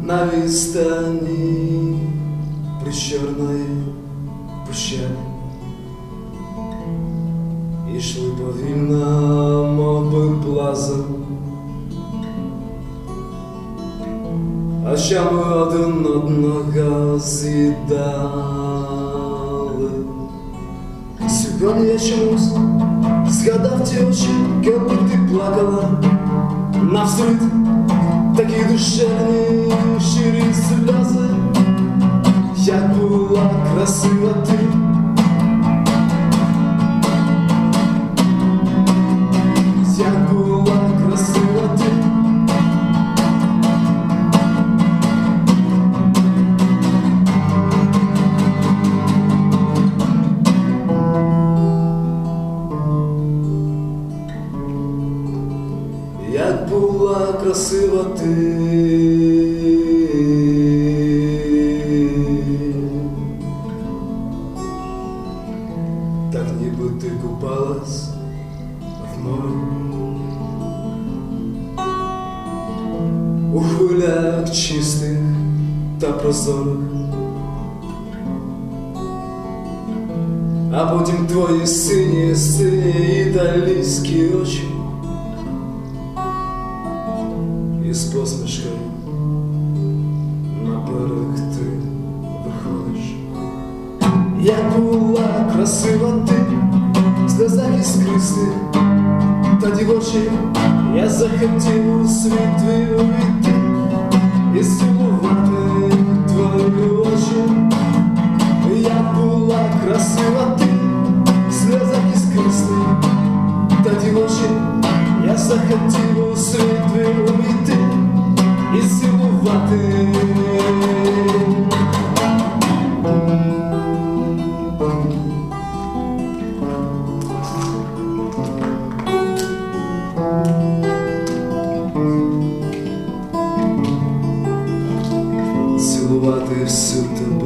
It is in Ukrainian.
на відстані при чорної пущані. Ішли повільно, мов би плазом, очами один одного з'їдали. Сьогодні я чомусь згадав ті очі, коли ти плакала навзрид, такі душевні щирі сльози, як була красива ти. Як була красива ти. Як була красива ти. Так ніби ти купалась в морі, у хвилях чистих та прозорих, а потім твої сині італійські очі із посмішкою на берег ти виходиш. Як була красива ти, в сльозах іскристих та дівочі, я захотів у світ твій увійти і цілувати твої очі. Як була красива ти, в сльозах іскристих та дівочі, я захотів у світ твій увійти і цілувати. Цілувати всю тебе.